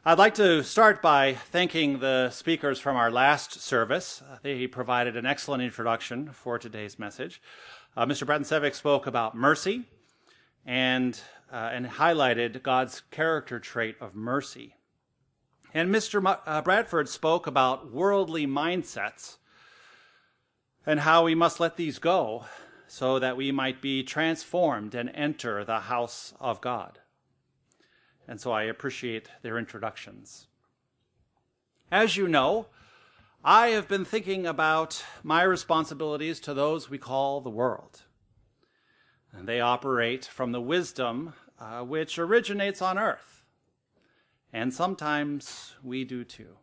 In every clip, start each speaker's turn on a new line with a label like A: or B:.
A: I'd like to start by thanking the speakers from our last service. They provided an excellent introduction for today's message. Mr. Bratensevic spoke about mercy and highlighted God's character trait of mercy. And Mr. Bradford spoke about worldly mindsets and how we must let these go so that we might be transformed and enter the house of God. And so I appreciate their introductions. As you know, I have been thinking about my responsibilities to those we call the world. And they operate from the wisdom which originates on earth. And sometimes we do too.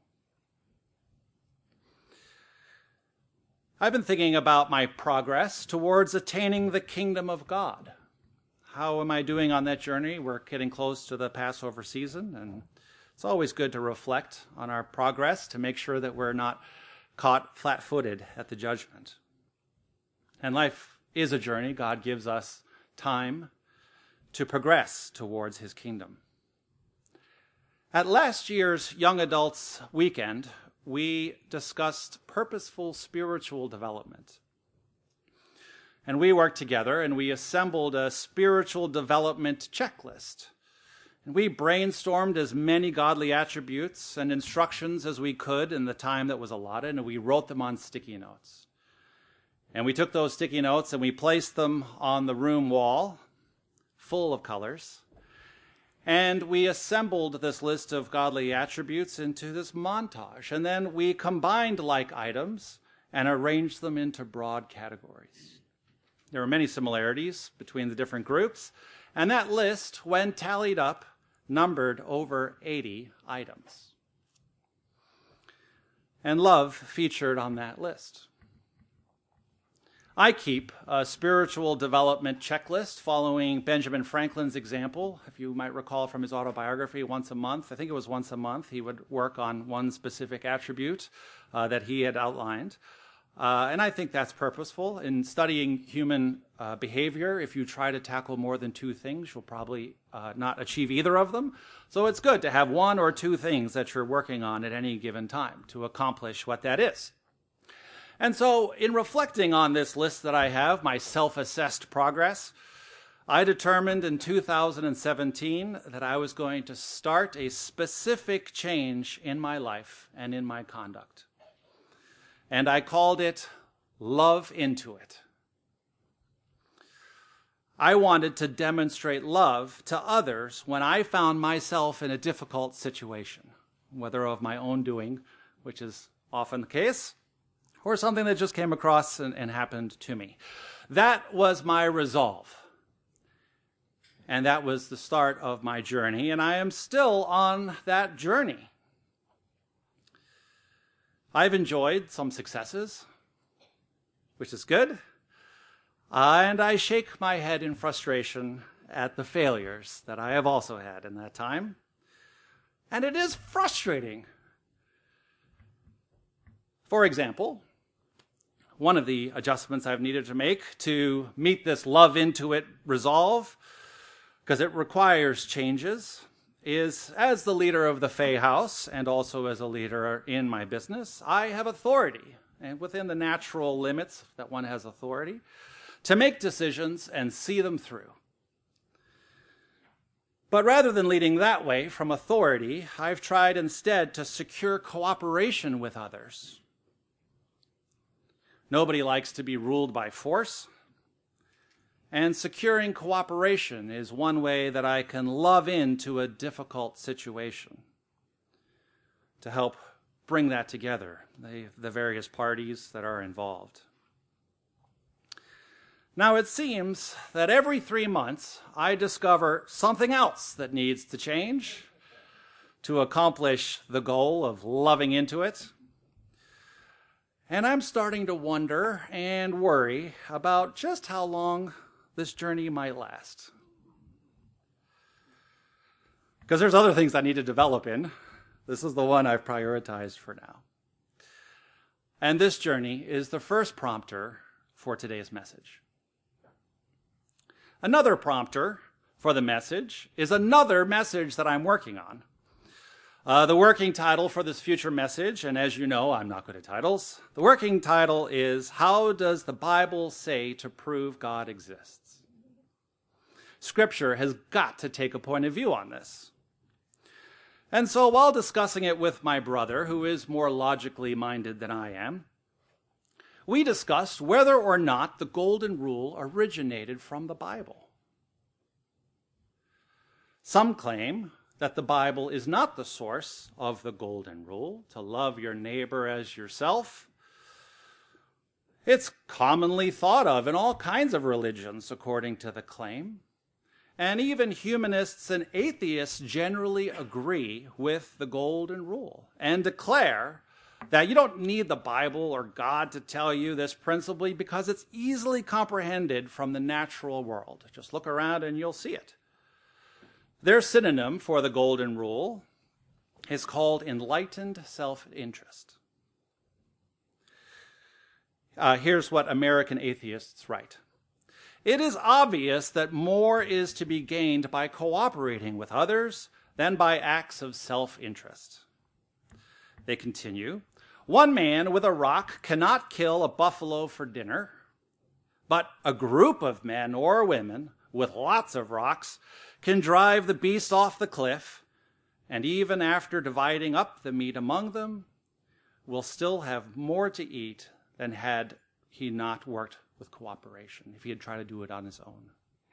A: I've been thinking about my progress towards attaining the kingdom of God. How am I doing on that journey? We're getting close to the Passover season, and it's always good to reflect on our progress to make sure that we're not caught flat-footed at the judgment. And life is a journey. God gives us time to progress towards his kingdom. At last year's Young Adults Weekend, we discussed purposeful spiritual development. And we worked together and we assembled a spiritual development checklist. And we brainstormed as many godly attributes and instructions as we could in the time that was allotted, and we wrote them on sticky notes. And we took those sticky notes and we placed them on the room wall, full of colors. And we assembled this list of godly attributes into this montage. And then we combined like items and arranged them into broad categories. There are many similarities between the different groups, and that list, when tallied up, numbered over 80 items. And love featured on that list. I keep a spiritual development checklist following Benjamin Franklin's example. If you might recall from his autobiography, once a month, I think it was once a month, he would work on one specific attribute that he had outlined. And I think that's purposeful. In studying human behavior, if you try to tackle more than two things, you'll probably not achieve either of them. So it's good to have one or two things that you're working on at any given time to accomplish what that is. And so in reflecting on this list that I have, my self-assessed progress, I determined in 2017 that I was going to start a specific change in my life and in my conduct. And I called it Love Into It. I wanted to demonstrate love to others when I found myself in a difficult situation, whether of my own doing, which is often the case, or something that just came across and happened to me. That was my resolve. And that was the start of my journey, and I am still on that journey. I've enjoyed some successes, which is good, and I shake my head in frustration at the failures that I have also had in that time, and it is frustrating. For example, one of the adjustments I've needed to make to meet this love into it resolve, because it requires changes, is as the leader of the Fay House and also as a leader in my business, I have authority, and within the natural limits that one has authority, to make decisions and see them through. But rather than leading that way from authority, I've tried instead to secure cooperation with others. Nobody likes to be ruled by force. And securing cooperation is one way that I can love into a difficult situation to help bring that together, the various parties that are involved. Now, it seems that every 3 months, I discover something else that needs to change to accomplish the goal of loving into it. And I'm starting to wonder and worry about just how long this journey might last. Because there's other things I need to develop in. This is the one I've prioritized for now. And this journey is the first prompter for today's message. Another prompter for the message is another message that I'm working on. The working title for this future message, and as you know, I'm not good at titles. The working title is, How Does the Bible Say to Prove God Exists? Scripture has got to take a point of view on this. And so while discussing it with my brother, who is more logically minded than I am, we discussed whether or not the Golden Rule originated from the Bible. Some claim that the Bible is not the source of the Golden Rule, to love your neighbor as yourself. It's commonly thought of in all kinds of religions, according to the claim. And even humanists and atheists generally agree with the Golden Rule and declare that you don't need the Bible or God to tell you this principle because it's easily comprehended from the natural world. Just look around and you'll see it. Their synonym for the Golden Rule is called enlightened self-interest. Here's what American atheists write. It is obvious that more is to be gained by cooperating with others than by acts of self-interest. They continue, one man with a rock cannot kill a buffalo for dinner, but a group of men or women with lots of rocks can drive the beast off the cliff, and even after dividing up the meat among them, will still have more to eat than had he not worked with cooperation, if he had tried to do it on his own.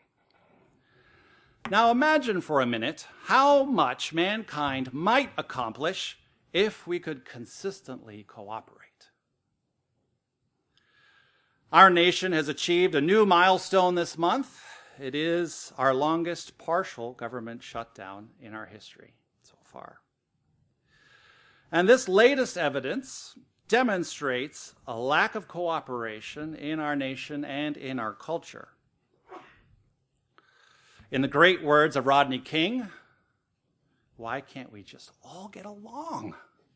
A: Now imagine for a minute how much mankind might accomplish if we could consistently cooperate. Our nation has achieved a new milestone this month. It is our longest partial government shutdown in our history so far. And this latest evidence demonstrates a lack of cooperation in our nation and in our culture. In the great words of Rodney King, why can't we just all get along?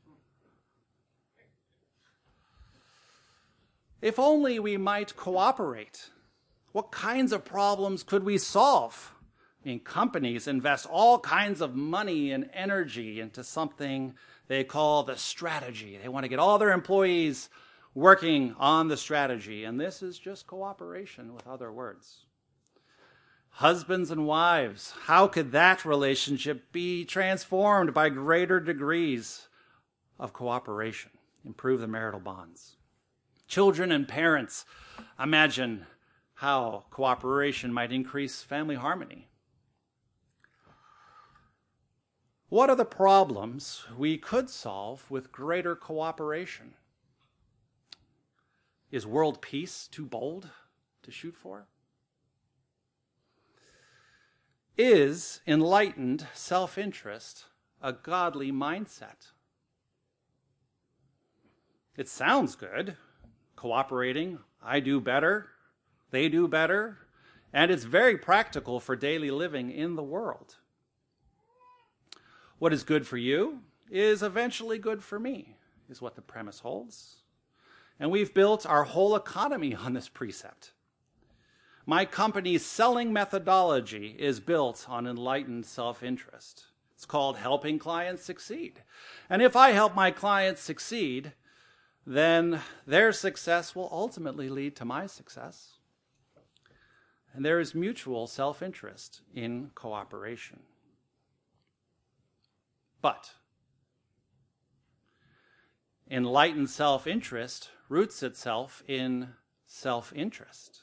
A: If only we might cooperate. What kinds of problems could we solve? I mean, companies invest all kinds of money and energy into something they call the strategy. They want to get all their employees working on the strategy, and this is just cooperation with other words. Husbands and wives, how could that relationship be transformed by greater degrees of cooperation? Improve the marital bonds. Children and parents, imagine how cooperation might increase family harmony. What are the problems we could solve with greater cooperation? Is world peace too bold to shoot for? Is enlightened self-interest a godly mindset? It sounds good. Cooperating, I do better, they do better, and it's very practical for daily living in the world. What is good for you is eventually good for me, is what the premise holds. And we've built our whole economy on this precept. My company's selling methodology is built on enlightened self-interest. It's called helping clients succeed. And if I help my clients succeed, then their success will ultimately lead to my success. And there is mutual self-interest in cooperation. But enlightened self-interest roots itself in self-interest.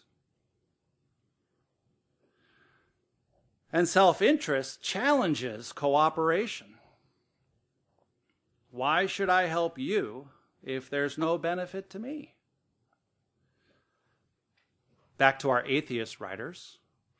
A: And self-interest challenges cooperation. Why should I help you if there's no benefit to me? Back to our atheist writers.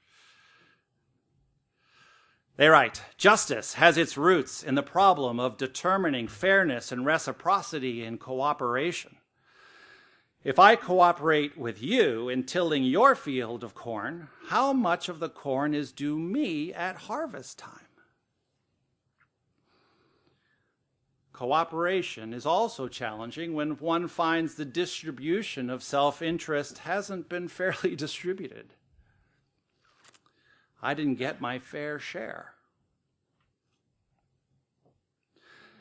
A: They write, justice has its roots in the problem of determining fairness and reciprocity in cooperation. If I cooperate with you in tilling your field of corn, how much of the corn is due me at harvest time? Cooperation is also challenging when one finds the distribution of self-interest hasn't been fairly distributed. I didn't get my fair share.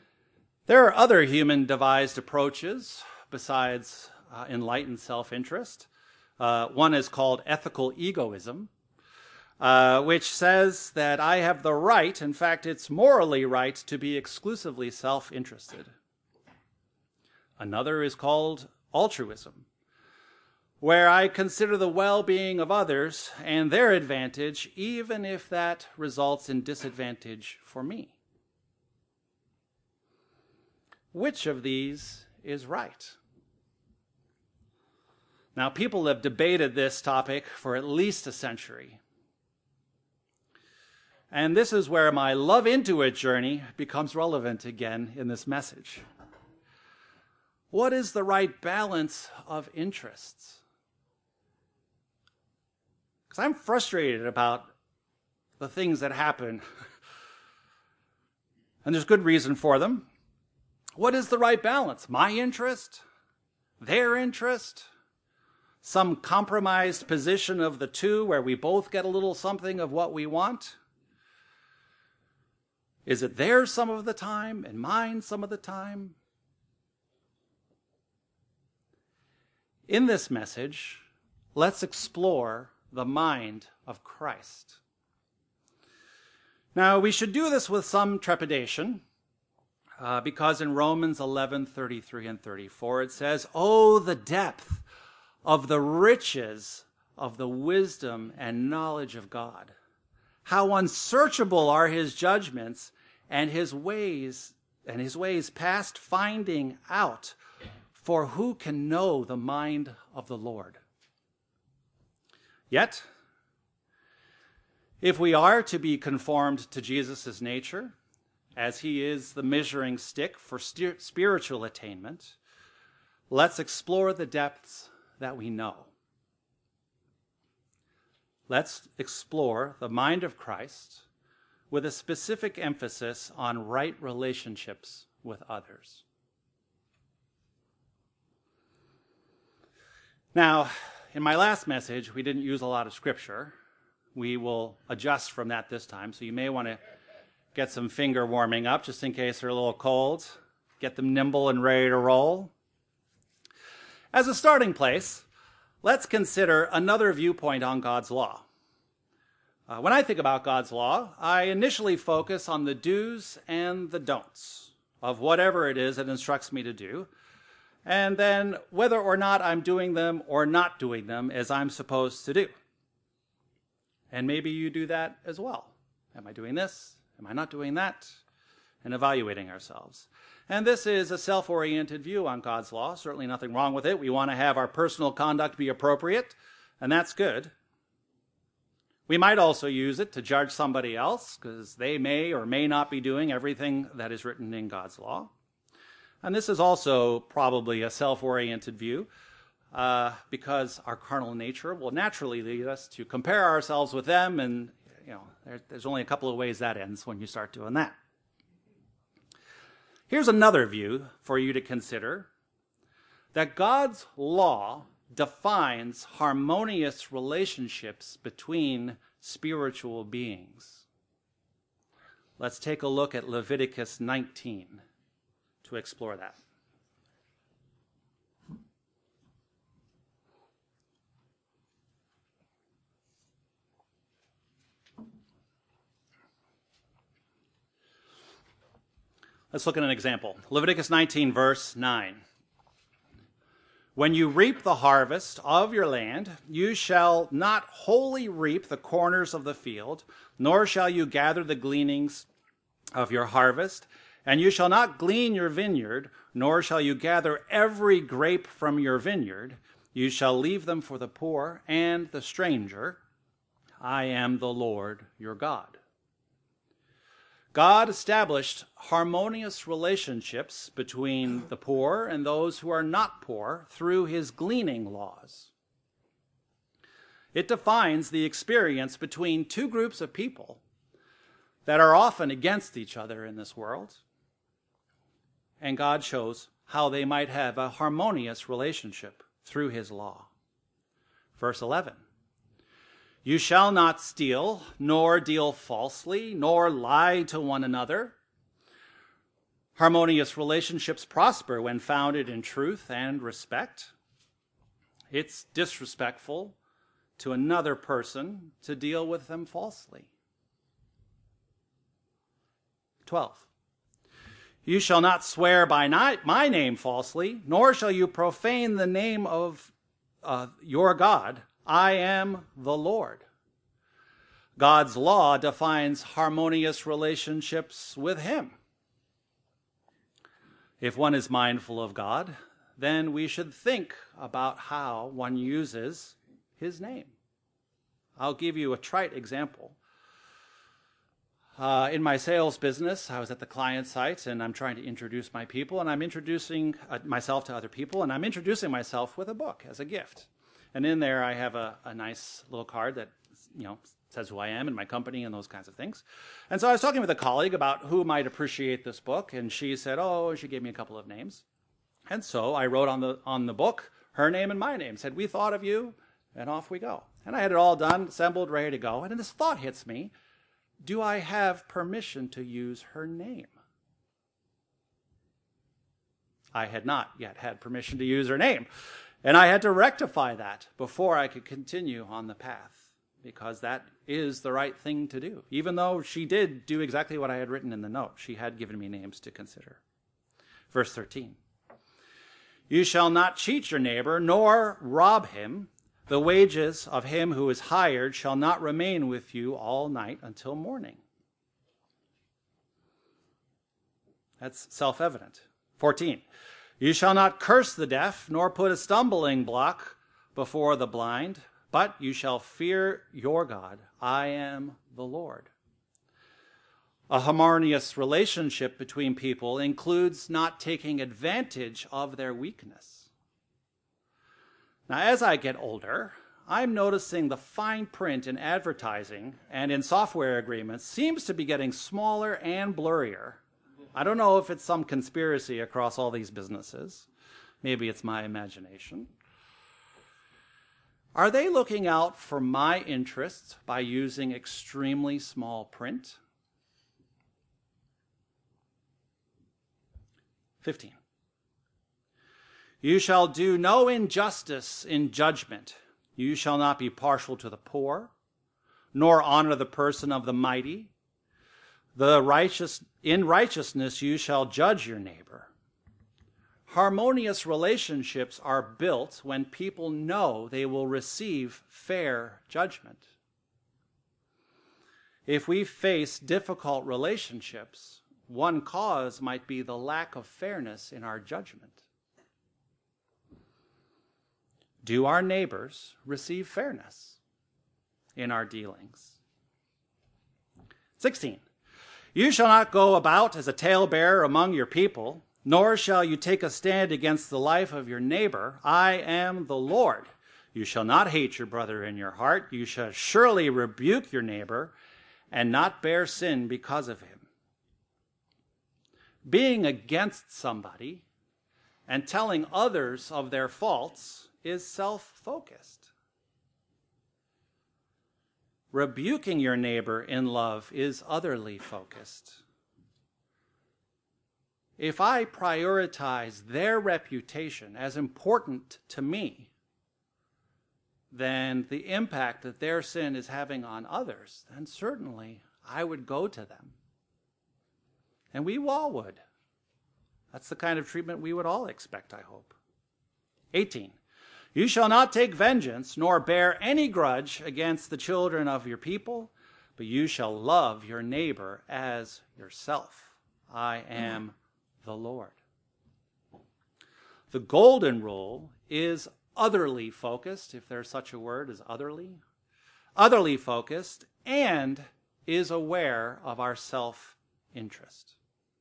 A: There are other human-devised approaches besides enlightened self-interest. One is called ethical egoism, which says that I have the right, in fact, it's morally right, to be exclusively self-interested. Another is called altruism, where I consider the well-being of others and their advantage, even if that results in disadvantage for me. Which of these is right? Now, people have debated this topic for at least a century. And this is where my love into it journey becomes relevant again in this message. What is the right balance of interests? Because I'm frustrated about the things that happen, and there's good reason for them. What is the right balance? My interest? Their interest? Some compromised position of the two where we both get a little something of what we want? Is it theirs some of the time and mine some of the time? In this message, let's explore the mind of Christ. Now, we should do this with some trepidation, because in Romans 11:33 and 34, it says, "Oh, the depth of the riches of the wisdom and knowledge of God. How unsearchable are his judgments and his ways past finding out. For who can know the mind of the Lord?" Yet, if we are to be conformed to Jesus' nature, as he is the measuring stick for spiritual attainment, let's explore the depths that we know. Let's explore the mind of Christ with a specific emphasis on right relationships with others. Now, in my last message, we didn't use a lot of scripture. We will adjust from that this time, so you may want to get some finger warming up just in case they're a little cold. Get them nimble and ready to roll. As a starting place, let's consider another viewpoint on God's law. When I think about God's law, I initially focus on the do's and the don'ts of whatever it is it instructs me to do, and then whether or not I'm doing them or not doing them as I'm supposed to do. And maybe you do that as well. Am I doing this? Am I not doing that? And evaluating ourselves. And this is a self-oriented view on God's law. Certainly nothing wrong with it. We want to have our personal conduct be appropriate, and that's good. We might also use it to judge somebody else, because they may or may not be doing everything that is written in God's law. And this is also probably a self-oriented view, because our carnal nature will naturally lead us to compare ourselves with them, and there's only a couple of ways that ends when you start doing that. Here's another view for you to consider, that God's law defines harmonious relationships between spiritual beings. Let's take a look at Leviticus 19 to explore that. Let's look at an example. Leviticus 19, verse 9. "When you reap the harvest of your land, you shall not wholly reap the corners of the field, nor shall you gather the gleanings of your harvest, and you shall not glean your vineyard, nor shall you gather every grape from your vineyard. You shall leave them for the poor and the stranger. I am the Lord your God." God established harmonious relationships between the poor and those who are not poor through his gleaning laws. It defines the experience between two groups of people that are often against each other in this world, and God shows how they might have a harmonious relationship through his law. Verse 11. "You shall not steal, nor deal falsely, nor lie to one another. Harmonious relationships prosper when founded in truth and respect. It's disrespectful to another person to deal with them falsely. 12. You shall not swear by my name falsely, nor shall you profane the name of your God. I am the Lord. God's law defines harmonious relationships with him. If one is mindful of God, then we should think about how one uses his name. I'll give you a trite example. In my sales business, I was at the client site, and I'm trying to introduce my people, and I'm introducing myself to other people, and I'm introducing myself with a book as a gift. And in there, I have a nice little card that, says who I am and my company and those kinds of things. And so I was talking with a colleague about who might appreciate this book, and she said, she gave me a couple of names. And so I wrote on the book her name and my name, said, we thought of you, and off we go. And I had it all done, assembled, ready to go. And then this thought hits me, do I have permission to use her name? I had not yet had permission to use her name. And I had to rectify that before I could continue on the path, because that is the right thing to do. Even though she did do exactly what I had written in the note, she had given me names to consider. Verse 13. You shall not cheat your neighbor, nor rob him. The wages of him who is hired shall not remain with you all night until morning. That's self-evident. 14. You shall not curse the deaf, nor put a stumbling block before the blind, but you shall fear your God. I am the Lord. A harmonious relationship between people includes not taking advantage of their weakness. Now, as I get older, I'm noticing the fine print in advertising and in software agreements seems to be getting smaller and blurrier. I don't know if it's some conspiracy across all these businesses. Maybe it's my imagination. Are they looking out for my interests by using extremely small print? 15. You shall do no injustice in judgment. You shall not be partial to the poor, nor honor the person of the mighty. In righteousness you shall judge your neighbor. Harmonious relationships are built when people know they will receive fair judgment. If we face difficult relationships, one cause might be the lack of fairness in our judgment. Do our neighbors receive fairness in our dealings? 16. You shall not go about as a talebearer among your people, nor shall you take a stand against the life of your neighbor. I am the Lord. You shall not hate your brother in your heart. You shall surely rebuke your neighbor and not bear sin because of him. Being against somebody and telling others of their faults is self-focused. Rebuking your neighbor in love is otherly focused. If I prioritize their reputation as important to me, then the impact that their sin is having on others, then certainly I would go to them. And we all would. That's the kind of treatment we would all expect, I hope. 18. You shall not take vengeance, nor bear any grudge against the children of your people, but you shall love your neighbor as yourself. I am the Lord. The golden rule is otherly focused, if there's such a word as otherly focused, and is aware of our self-interest.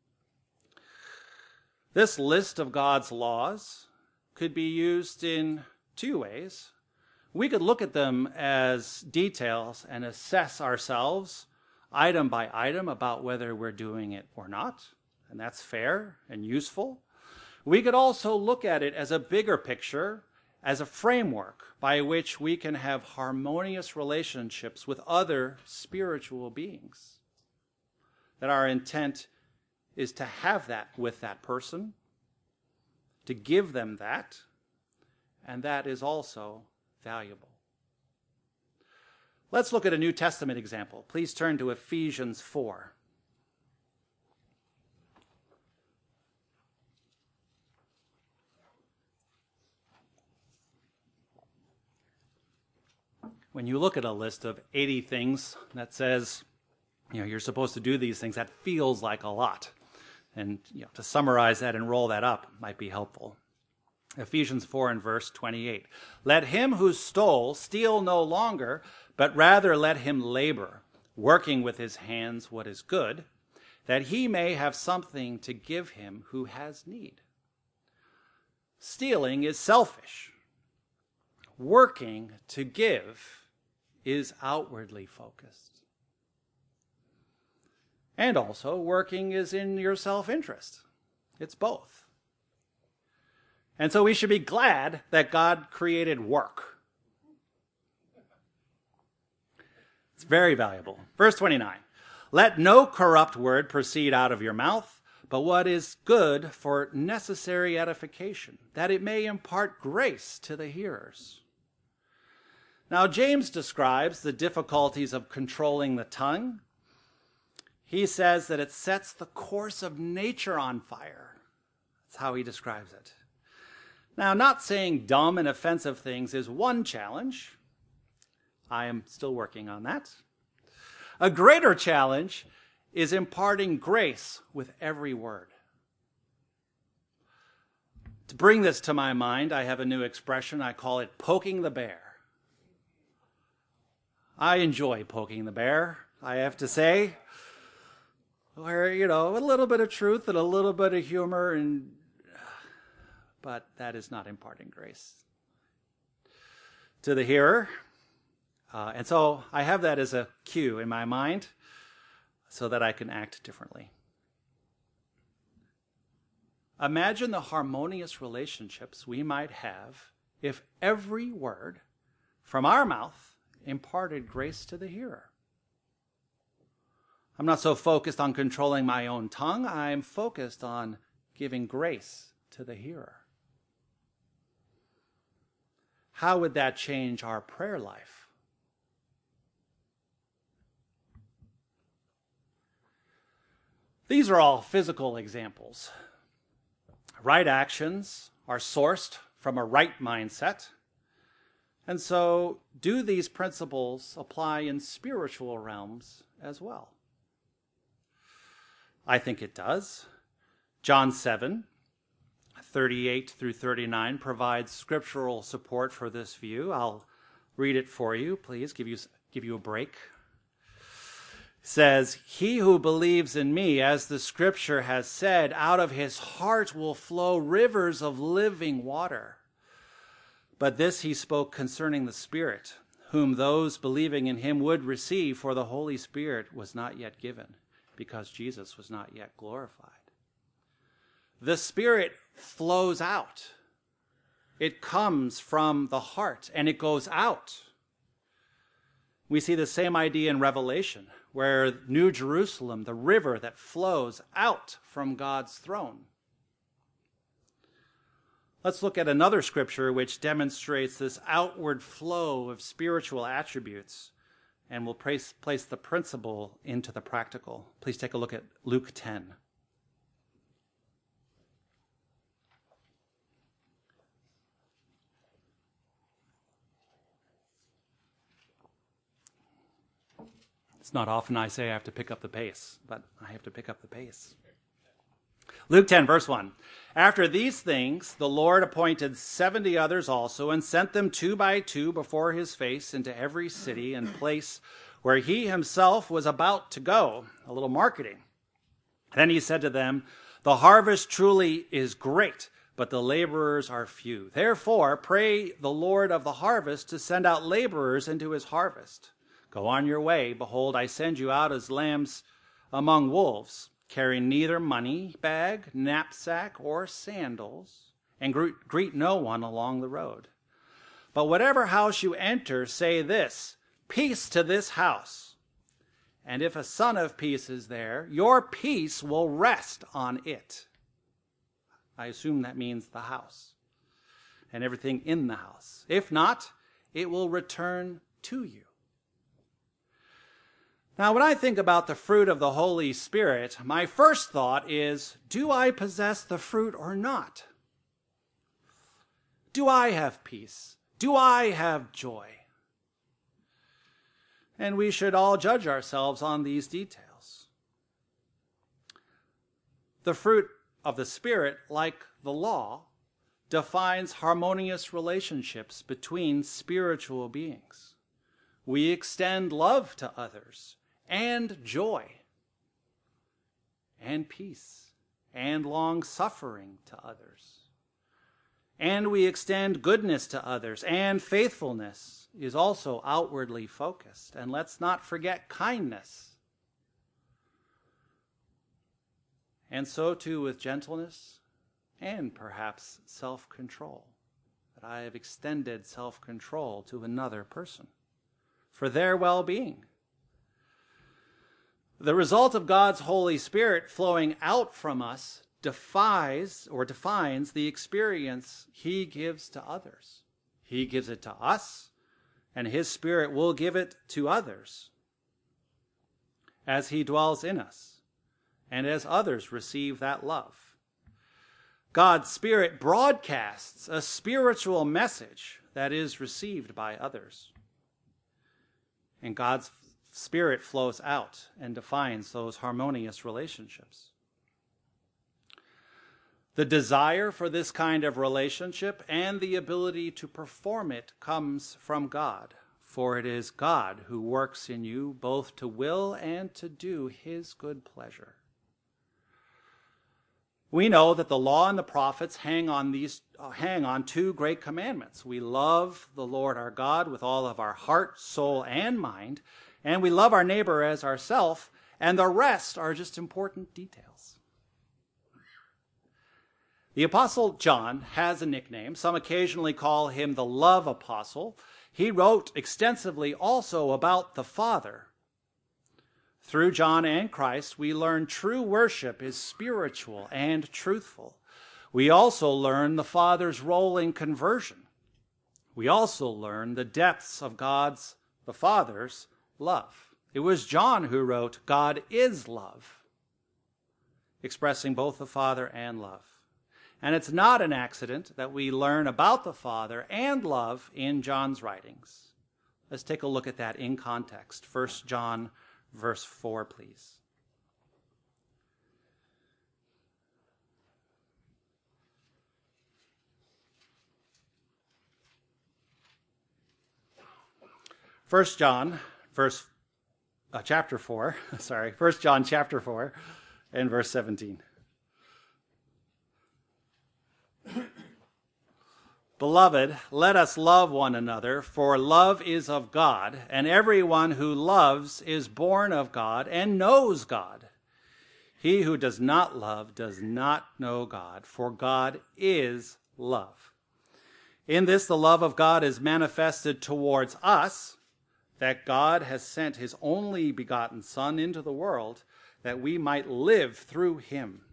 A: This list of God's laws could be used in two ways. We could look at them as details and assess ourselves item by item about whether we're doing it or not, and that's fair and useful. We could also look at it as a bigger picture, as a framework by which we can have harmonious relationships with other spiritual beings. That our intent is to have that with that person, to give them that, and that is also valuable. Let's look at a New Testament example. Please turn to Ephesians 4. When you look at a list of 80 things that says, you're supposed to do these things, that feels like a lot. And to summarize that and roll that up might be helpful. Ephesians 4 and verse 28. Let him who stole steal no longer, but rather let him labor, working with his hands what is good, that he may have something to give him who has need. Stealing is selfish. Working to give is outwardly focused. And also, working is in your self-interest. It's both. And so we should be glad that God created work. It's very valuable. Verse 29. Let no corrupt word proceed out of your mouth, but what is good for necessary edification, that it may impart grace to the hearers. Now, James describes the difficulties of controlling the tongue. He says that it sets the course of nature on fire. That's how he describes it. Now, not saying dumb and offensive things is one challenge. I am still working on that. A greater challenge is imparting grace with every word. To bring this to my mind, I have a new expression. I call it poking the bear. I enjoy poking the bear, I have to say, where, a little bit of truth and a little bit of humor, but that is not imparting grace to the hearer. And so I have that as a cue in my mind so that I can act differently. Imagine the harmonious relationships we might have if every word from our mouth imparted grace to the hearer. I'm not so focused on controlling my own tongue. I'm focused on giving grace to the hearer. How would that change our prayer life? These are all physical examples. Right actions are sourced from a right mindset. And so, do these principles apply in spiritual realms as well? I think it does. John 7, 38 through 39 provides scriptural support for this view. I'll read it for you, please, give you a break. It says, he who believes in me, as the scripture has said, out of his heart will flow rivers of living water. But this he spoke concerning the Spirit, whom those believing in him would receive, for the Holy Spirit was not yet given, because Jesus was not yet glorified. The Spirit flows out. It comes from the heart, and it goes out. We see the same idea in Revelation, where New Jerusalem, the river that flows out from God's throne. Let's look at another scripture which demonstrates this outward flow of spiritual attributes, and we'll place the principle into the practical. Please take a look at Luke 10. It's not often I say I have to pick up the pace, but I have to pick up the pace. Luke 10, verse 1. After these things, the Lord appointed 70 others also, and sent them 2 by 2 before his face into every city and place where he himself was about to go. A little marketing. Then he said to them, the harvest truly is great, but the laborers are few. Therefore, pray the Lord of the harvest to send out laborers into his harvest. Go on your way. Behold, I send you out as lambs among wolves. Carry neither money bag, knapsack, or sandals, and greet no one along the road. But whatever house you enter, say this, peace to this house. And if a son of peace is there, your peace will rest on it. I assume that means the house and everything in the house. If not, it will return to you. Now, when I think about the fruit of the Holy Spirit, my first thought is, do I possess the fruit or not? Do I have peace? Do I have joy? And we should all judge ourselves on these details. The fruit of the Spirit, like the law, defines harmonious relationships between spiritual beings. We extend love to others, and joy, and peace, and long-suffering to others. And we extend goodness to others, and faithfulness is also outwardly focused. And let's not forget kindness. And so too with gentleness and perhaps self-control, that I have extended self-control to another person for their well-being. The result of God's Holy Spirit flowing out from us defines the experience he gives to others. He gives it to us, and his Spirit will give it to others as he dwells in us and as others receive that love. God's Spirit broadcasts a spiritual message that is received by others. And God's Spirit flows out and defines those harmonious relationships. The desire for this kind of relationship and the ability to perform it comes from God, for it is God who works in you both to will and to do his good pleasure. We know that the law and the prophets hang on two great commandments. We love the Lord our God with all of our heart, soul, and mind, and we love our neighbor as ourself, and the rest are just important details. The Apostle John has a nickname. Some occasionally call him the Love Apostle. He wrote extensively also about the Father. Through John and Christ, we learn true worship is spiritual and truthful. We also learn the Father's role in conversion. We also learn the depths of the Father's love. It was John who wrote, God is love, expressing both the Father and love. And it's not an accident that we learn about the Father and love in John's writings. Let's take a look at that in context. 1 John verse 4, please. First John chapter 4 and verse 17. Beloved, let us love one another, for love is of God, and everyone who loves is born of God and knows God. He who does not love does not know God, for God is love. In this, the love of God is manifested towards us, that God has sent his only begotten Son into the world, that we might live through him.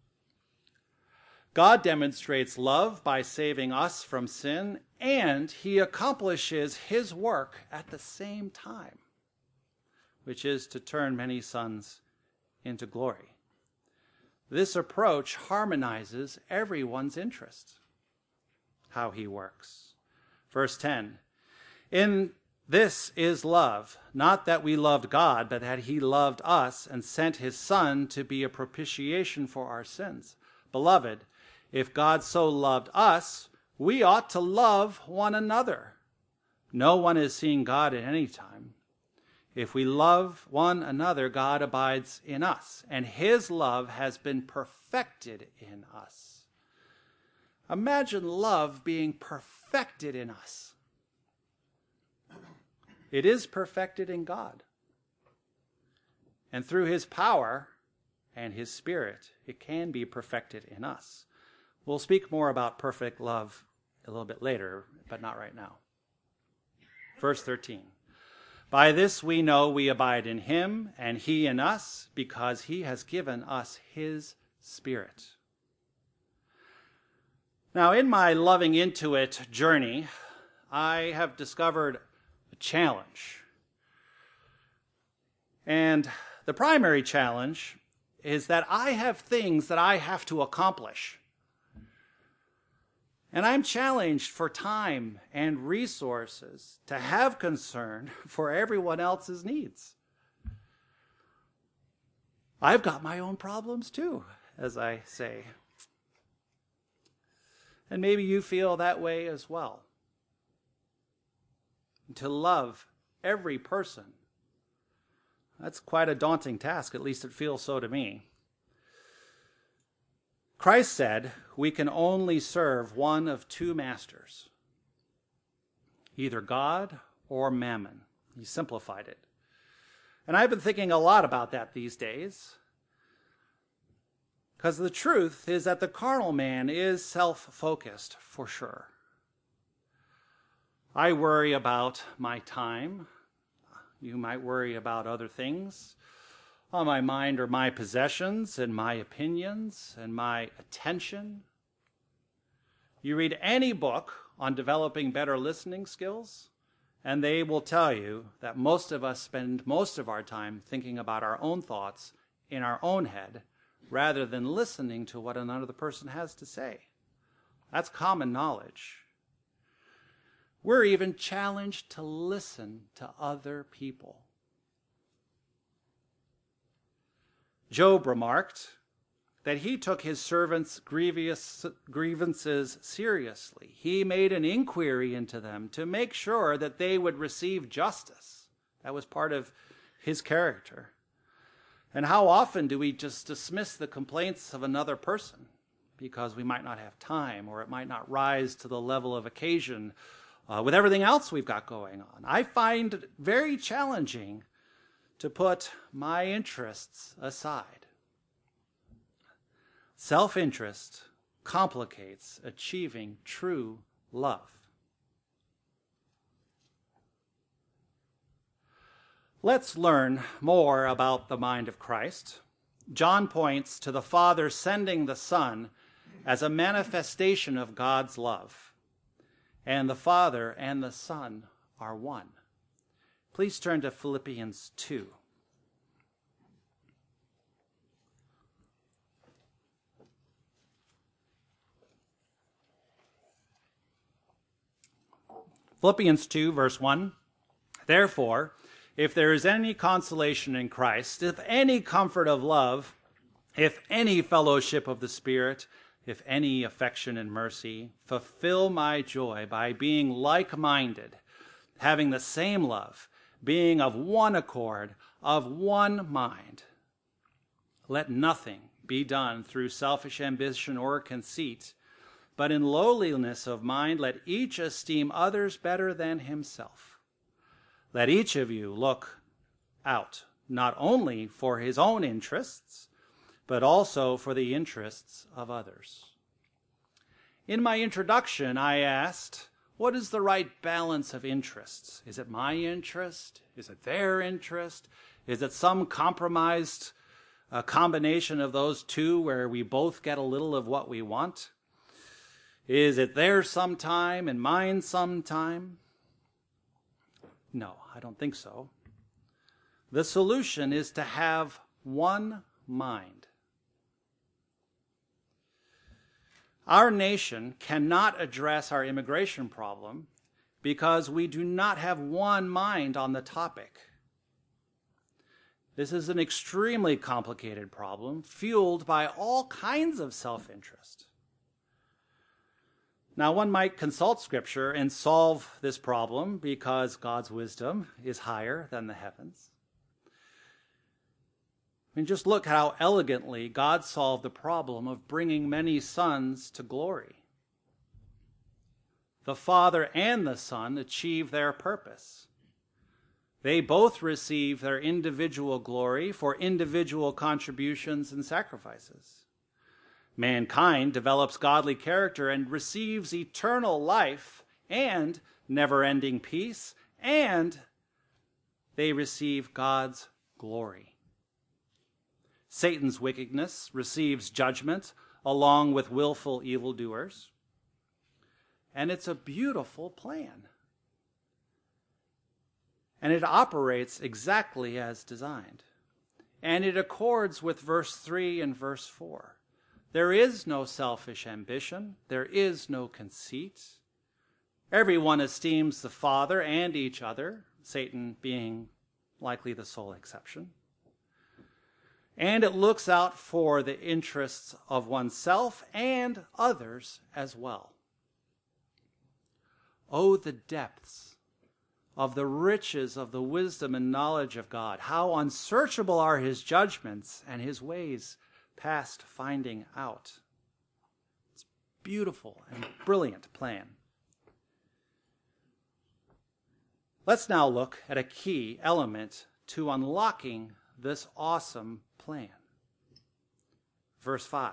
A: God demonstrates love by saving us from sin, and he accomplishes his work at the same time, which is to turn many sons into glory. This approach harmonizes everyone's interest, how he works. Verse 10, in this is love, not that we loved God, but that he loved us and sent his Son to be a propitiation for our sins. Beloved, if God so loved us, we ought to love one another. No one has seen God at any time. If we love one another, God abides in us, and his love has been perfected in us. Imagine love being perfected in us. It is perfected in God. And through his power and his Spirit, it can be perfected in us. We'll speak more about perfect love a little bit later, but not right now. Verse 13. By this we know we abide in him, and he in us, because he has given us his Spirit. Now, in my loving into it journey, I have discovered a challenge. And the primary challenge is that I have things that I have to accomplish. And I'm challenged for time and resources to have concern for everyone else's needs. I've got my own problems too, as I say. And maybe you feel that way as well. To love every person, that's quite a daunting task, at least it feels so to me. Christ said we can only serve one of two masters, either God or Mammon. He simplified it. And I've been thinking a lot about that these days, because the truth is that the carnal man is self-focused for sure. I worry about my time. You might worry about other things. On my mind are my possessions and my opinions and my attention. You read any book on developing better listening skills, and they will tell you that most of us spend most of our time thinking about our own thoughts in our own head rather than listening to what another person has to say. That's common knowledge. We're even challenged to listen to other people. Job remarked that he took his servants' grievances seriously. He made an inquiry into them to make sure that they would receive justice. That was part of his character. And how often do we just dismiss the complaints of another person because we might not have time, or it might not rise to the level of occasion with everything else we've got going on? I find it very challenging to put my interests aside. Self-interest complicates achieving true love. Let's learn more about the mind of Christ. John points to the Father sending the Son as a manifestation of God's love. And the Father and the Son are one. Please turn to Philippians 2. Philippians 2, verse 1. Therefore, if there is any consolation in Christ, if any comfort of love, if any fellowship of the Spirit, if any affection and mercy, fulfill my joy by being like-minded, having the same love, being of one accord, of one mind. Let nothing be done through selfish ambition or conceit, but in lowliness of mind let each esteem others better than himself. Let each of you look out not only for his own interests, but also for the interests of others. In my introduction, I asked, what is the right balance of interests? Is it my interest? Is it their interest? Is it some compromised combination of those two where we both get a little of what we want? Is it theirs sometime and mine sometime? No, I don't think so. The solution is to have one mind. Our nation cannot address our immigration problem because we do not have one mind on the topic. This is an extremely complicated problem, fueled by all kinds of self-interest. Now, one might consult Scripture and solve this problem because God's wisdom is higher than the heavens. I mean, just look how elegantly God solved the problem of bringing many sons to glory. The Father and the Son achieve their purpose. They both receive their individual glory for individual contributions and sacrifices. Mankind develops godly character and receives eternal life and never-ending peace and they receive God's glory. Satan's wickedness receives judgment along with willful evildoers. And it's a beautiful plan. And it operates exactly as designed. And it accords with verse 3 and verse 4. There is no selfish ambition. There is no conceit. Everyone esteems the Father and each other, Satan being likely the sole exception. And it looks out for the interests of oneself and others as well. Oh, the depths of the riches of the wisdom and knowledge of God. How unsearchable are his judgments and his ways past finding out. It's a beautiful and brilliant plan. Let's now look at a key element to unlocking this awesome plan. Verse 5.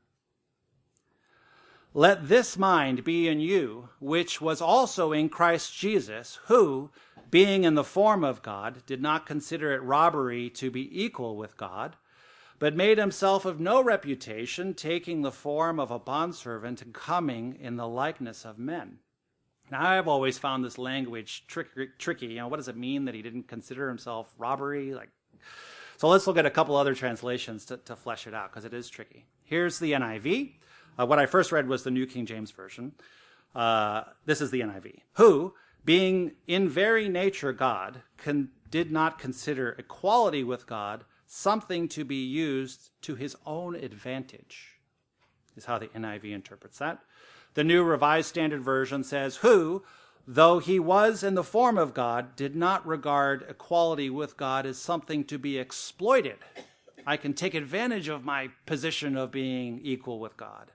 A: Let this mind be in you, which was also in Christ Jesus, who, being in the form of God, did not consider it robbery to be equal with God, but made himself of no reputation, taking the form of a bondservant and coming in the likeness of men. Now, I've always found this language tricky. What does it mean that he didn't consider himself robbery? So let's look at a couple other translations to flesh it out, because it is tricky. Here's the NIV. What I first read was the New King James Version. This is the NIV. Who, being in very nature God, did not consider equality with God something to be used to his own advantage, is how the NIV interprets that. The New Revised Standard Version says, who, though he was in the form of God, did not regard equality with God as something to be exploited. I can take advantage of my position of being equal with God.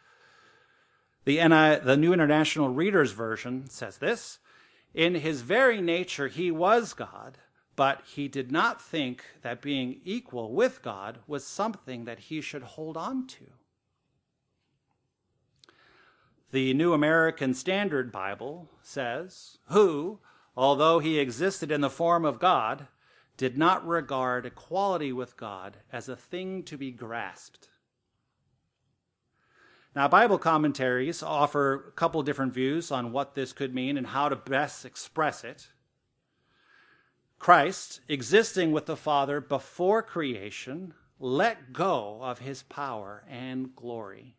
A: The New International Reader's Version says this, in his very nature he was God, but he did not think that being equal with God was something that he should hold on to. The New American Standard Bible says, who, although he existed in the form of God, did not regard equality with God as a thing to be grasped. Now, Bible commentaries offer a couple different views on what this could mean and how to best express it. Christ, existing with the Father before creation, let go of his power and glory.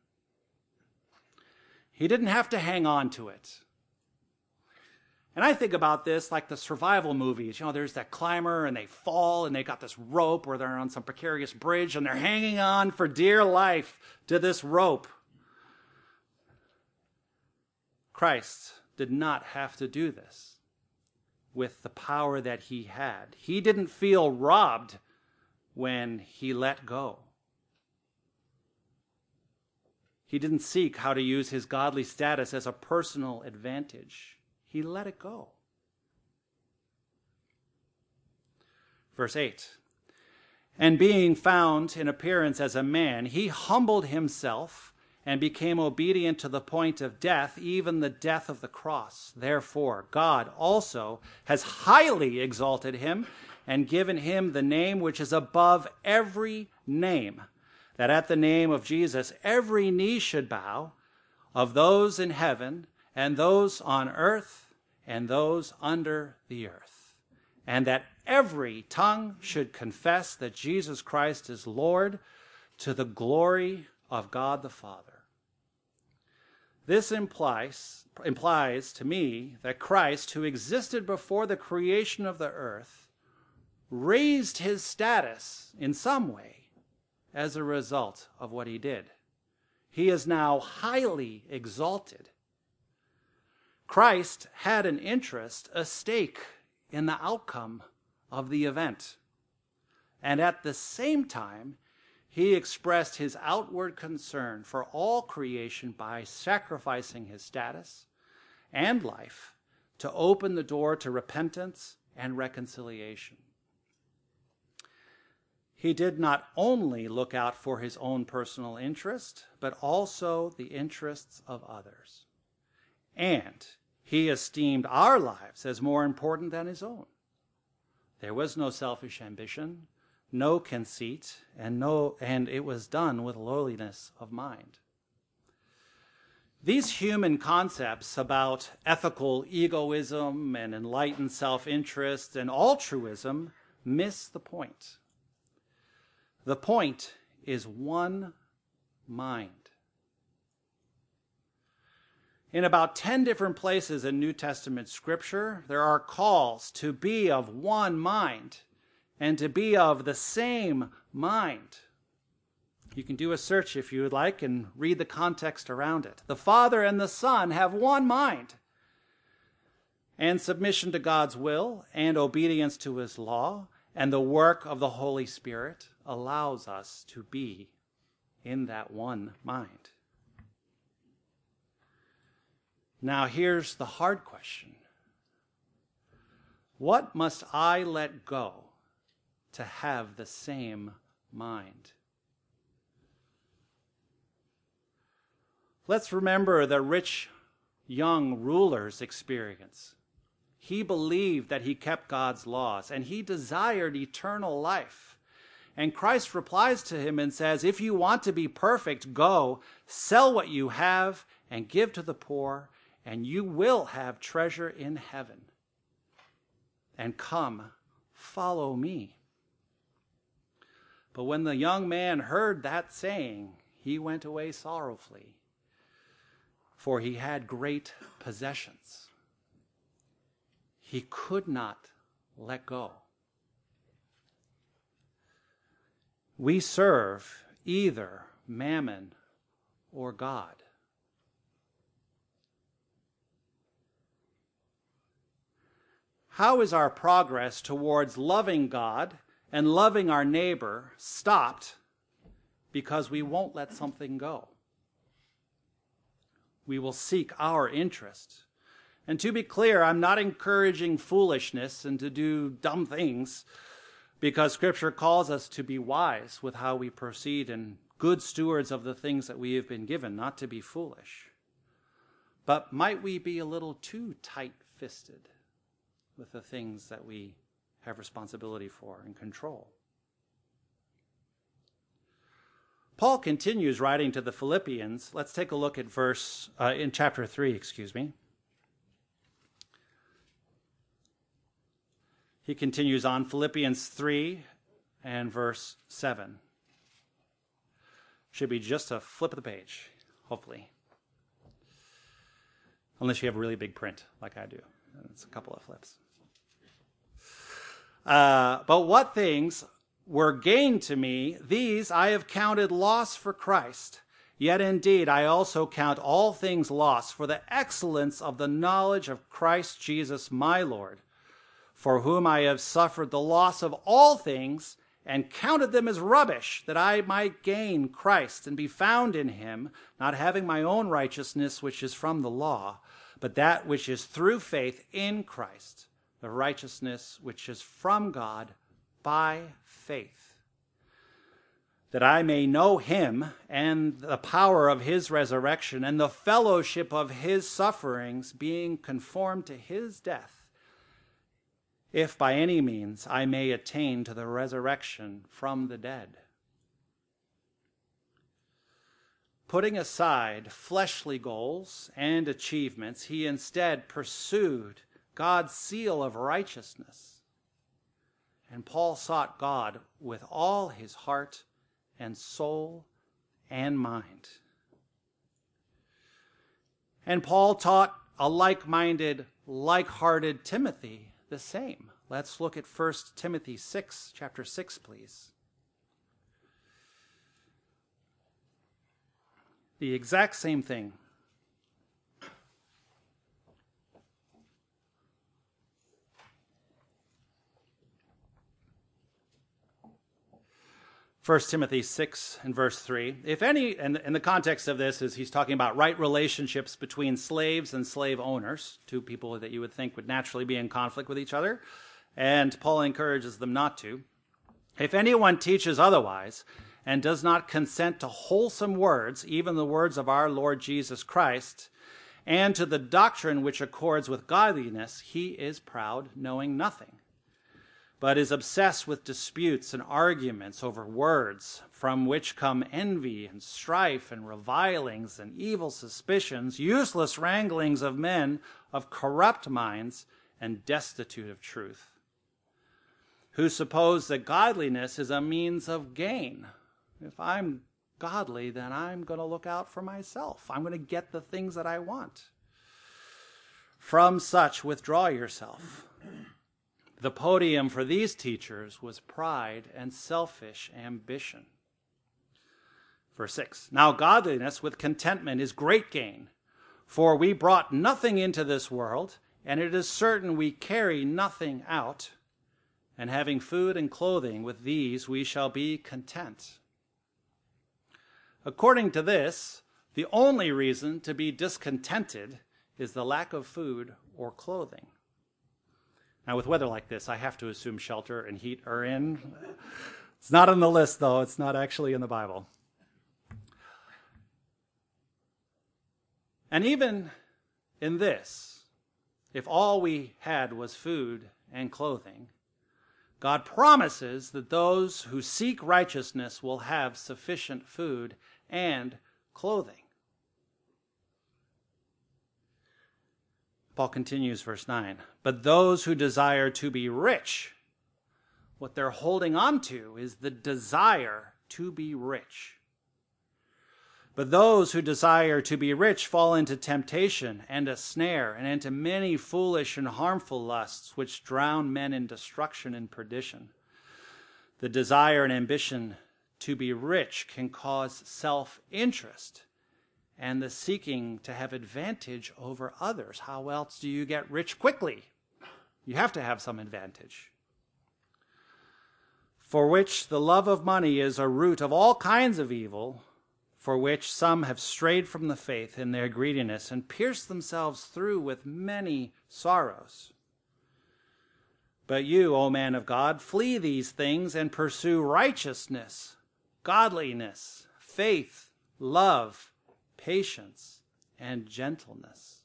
A: He didn't have to hang on to it. And I think about this like the survival movies. There's that climber and they fall and they got this rope or they're on some precarious bridge and they're hanging on for dear life to this rope. Christ did not have to do this with the power that he had. He didn't feel robbed when he let go. He didn't seek how to use his godly status as a personal advantage. He let it go. Verse 8. And being found in appearance as a man, he humbled himself and became obedient to the point of death, even the death of the cross. Therefore, God also has highly exalted him and given him the name which is above every name, that at the name of Jesus every knee should bow, of those in heaven and those on earth and those under the earth, and that every tongue should confess that Jesus Christ is Lord, to the glory of God the Father. This implies to me that Christ, who existed before the creation of the earth, raised his status in some way as a result of what he did. He is now highly exalted. Christ had an interest, a stake in the outcome of the event. And at the same time, he expressed his outward concern for all creation by sacrificing his status and life to open the door to repentance and reconciliation. He did not only look out for his own personal interest, but also the interests of others. And he esteemed our lives as more important than his own. There was no selfish ambition, no conceit, and it was done with lowliness of mind. These human concepts about ethical egoism and enlightened self-interest and altruism miss the point. The point is one mind. In about 10 different places in New Testament scripture, there are calls to be of one mind and to be of the same mind. You can do a search if you would like and read the context around it. The Father and the Son have one mind. And submission to God's will and obedience to his law and the work of the Holy Spirit allows us to be in that one mind. Now here's the hard question. What must I let go to have the same mind? Let's remember the rich young ruler's experience. He believed that he kept God's laws, and he desired eternal life. And Christ replies to him and says, if you want to be perfect, go, sell what you have and give to the poor, and you will have treasure in heaven. And come, follow me. But when the young man heard that saying, he went away sorrowfully, for he had great possessions. He could not let go. We serve either mammon or God. How is our progress towards loving God and loving our neighbor stopped because we won't let something go? We will seek our interest. And to be clear, I'm not encouraging foolishness and to do dumb things, because Scripture calls us to be wise with how we proceed and good stewards of the things that we have been given, not to be foolish. But might we be a little too tight-fisted with the things that we have responsibility for and control? Paul continues writing to the Philippians. Let's take a look at in chapter 3, He continues on, Philippians 3 and verse 7. Should be just a flip of the page, hopefully. Unless you have really big print, like I do. It's a couple of flips. But what things were gained to me, these I have counted loss for Christ. Yet indeed I also count all things loss for the excellence of the knowledge of Christ Jesus my Lord, for whom I have suffered the loss of all things, and counted them as rubbish, that I might gain Christ and be found in him, not having my own righteousness which is from the law, but that which is through faith in Christ, the righteousness which is from God by faith, that I may know him and the power of his resurrection and the fellowship of his sufferings, being conformed to his death, if by any means I may attain to the resurrection from the dead. Putting aside fleshly goals and achievements, he instead pursued God's seal of righteousness. And Paul sought God with all his heart and soul and mind. And Paul taught a like-minded, like-hearted Timothy the same. Let's look at 1 Timothy 6, chapter 6, please. The exact same thing. 1 Timothy 6 and verse 3. If any, and the context of this is he's talking about right relationships between slaves and slave owners, two people that you would think would naturally be in conflict with each other, and Paul encourages them not to. If anyone teaches otherwise and does not consent to wholesome words, even the words of our Lord Jesus Christ, and to the doctrine which accords with godliness, he is proud, knowing nothing, but is obsessed with disputes and arguments over words, from which come envy and strife and revilings and evil suspicions, useless wranglings of men of corrupt minds and destitute of truth, who suppose that godliness is a means of gain. If I'm godly, then I'm going to look out for myself. I'm going to get the things that I want. From such, withdraw yourself. The podium for these teachers was pride and selfish ambition. Verse 6, now godliness with contentment is great gain, for we brought nothing into this world, and it is certain we carry nothing out, and having food and clothing, with these we shall be content. According to this, the only reason to be discontented is the lack of food or clothing. Now, with weather like this, I have to assume shelter and heat are in. It's not on the list, though. It's not actually in the Bible. And even in this, if all we had was food and clothing, God promises that those who seek righteousness will have sufficient food and clothing. Paul continues, verse 9, but those who desire to be rich, what they're holding on to is the desire to be rich. But those who desire to be rich fall into temptation and a snare, and into many foolish and harmful lusts, which drown men in destruction and perdition. The desire and ambition to be rich can cause self-interest and the seeking to have advantage over others. How else do you get rich quickly? You have to have some advantage. For which the love of money is a root of all kinds of evil, for which some have strayed from the faith in their greediness and pierced themselves through with many sorrows. But you, O man of God, flee these things and pursue righteousness, godliness, faith, love, patience, and gentleness.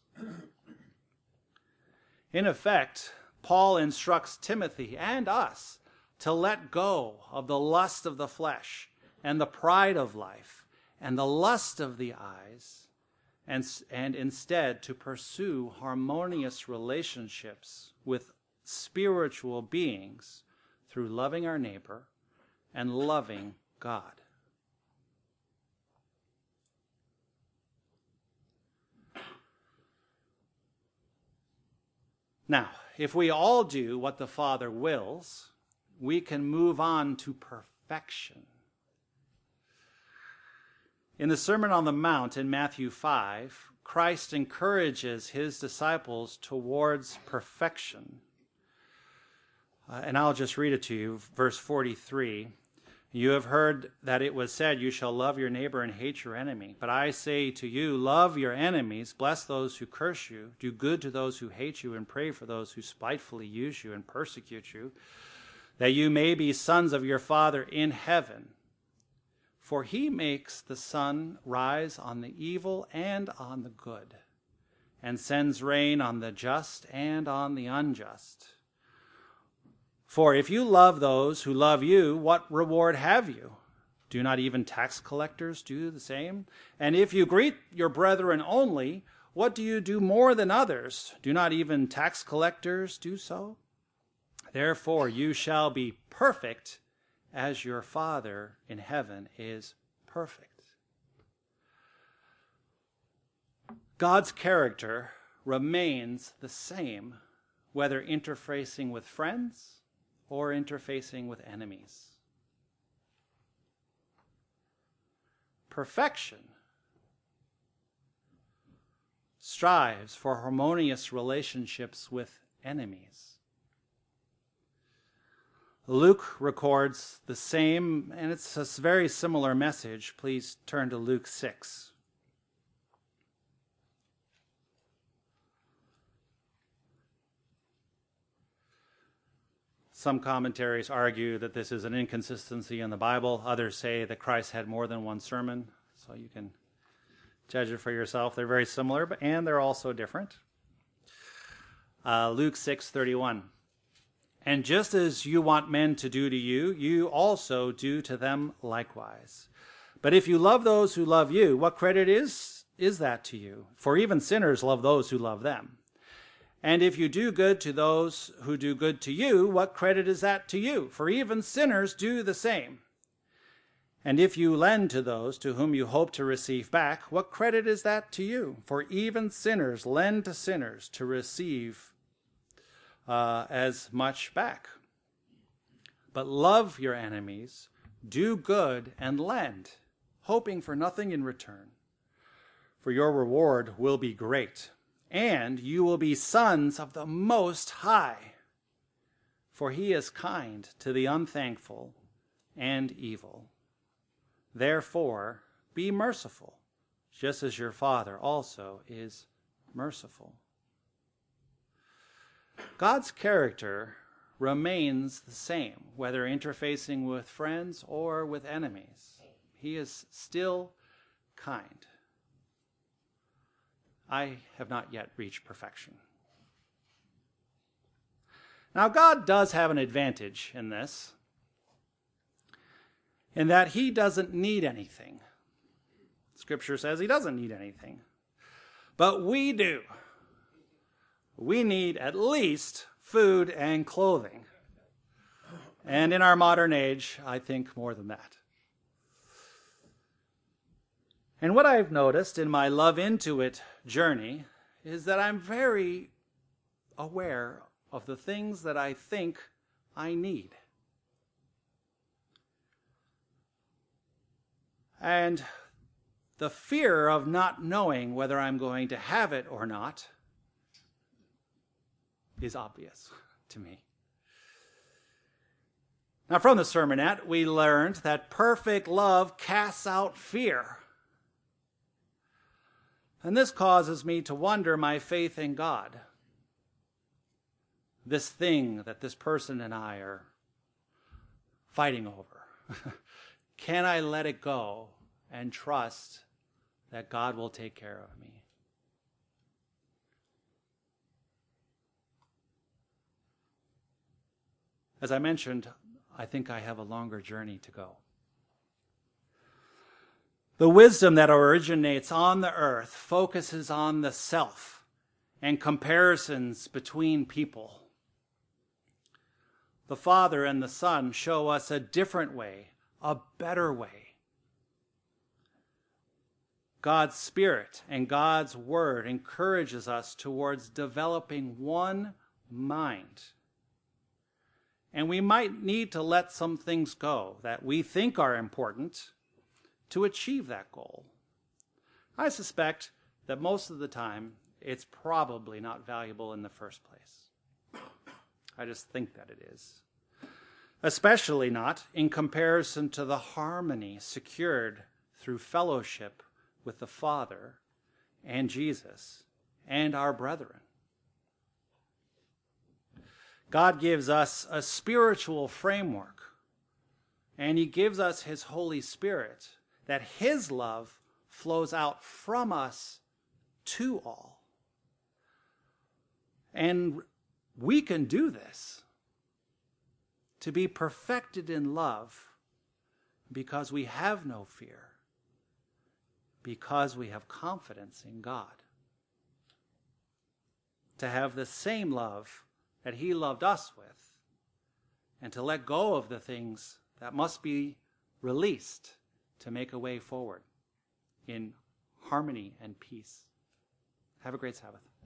A: In effect, Paul instructs Timothy and us to let go of the lust of the flesh and the pride of life and the lust of the eyes, and instead to pursue harmonious relationships with spiritual beings through loving our neighbor and loving God. Now, if we all do what the Father wills, we can move on to perfection. In the Sermon on the Mount in Matthew 5, Christ encourages his disciples towards perfection. And I'll just read it to you, verse 43. You have heard that it was said, you shall love your neighbor and hate your enemy. But I say to you, love your enemies, bless those who curse you, do good to those who hate you, and pray for those who spitefully use you and persecute you, that you may be sons of your Father in heaven. For he makes the sun rise on the evil and on the good, and sends rain on the just and on the unjust. For if you love those who love you, what reward have you? Do not even tax collectors do the same? And if you greet your brethren only, what do you do more than others? Do not even tax collectors do so? Therefore you shall be perfect as your Father in heaven is perfect. God's character remains the same, whether interfacing with friends or interfacing with enemies. Perfection strives for harmonious relationships with enemies. Luke records the same, and it's a very similar message. Please turn to Luke 6. Some commentaries argue that this is an inconsistency in the Bible. Others say that Christ had more than one sermon, so you can judge it for yourself. They're very similar, and they're also different. Luke 6:31. And just as you want men to do to you, you also do to them likewise. But if you love those who love you, what credit is that to you? For even sinners love those who love them. And if you do good to those who do good to you, what credit is that to you? For even sinners do the same. And if you lend to those to whom you hope to receive back, what credit is that to you? For even sinners lend to sinners to receive as much back. But love your enemies, do good, and lend, hoping for nothing in return. For your reward will be great, and you will be sons of the Most High. For he is kind to the unthankful and evil. Therefore, be merciful, just as your Father also is merciful. God's character remains the same, whether interfacing with friends or with enemies. He is still kind. I have not yet reached perfection. Now, God does have an advantage in this, in that he doesn't need anything. Scripture says he doesn't need anything. But we do. We need at least food and clothing. And in our modern age, I think more than that. And what I've noticed in my Love Into It journey is that I'm very aware of the things that I think I need. And the fear of not knowing whether I'm going to have it or not is obvious to me. Now, from the sermonette, we learned that perfect love casts out fear. And this causes me to wonder my faith in God. This thing that this person and I are fighting over. Can I let it go and trust that God will take care of me? As I mentioned, I think I have a longer journey to go. The wisdom that originates on the earth focuses on the self and comparisons between people. The Father and the Son show us a different way, a better way. God's Spirit and God's Word encourages us towards developing one mind. And we might need to let some things go that we think are important to achieve that goal. I suspect that most of the time, it's probably not valuable in the first place. I just think that it is. Especially not in comparison to the harmony secured through fellowship with the Father and Jesus and our brethren. God gives us a spiritual framework, and he gives us his Holy Spirit, that his love flows out from us to all. And we can do this, to be perfected in love, because we have no fear, because we have confidence in God. To have the same love that he loved us with, and to let go of the things that must be released to make a way forward in harmony and peace. Have a great Sabbath.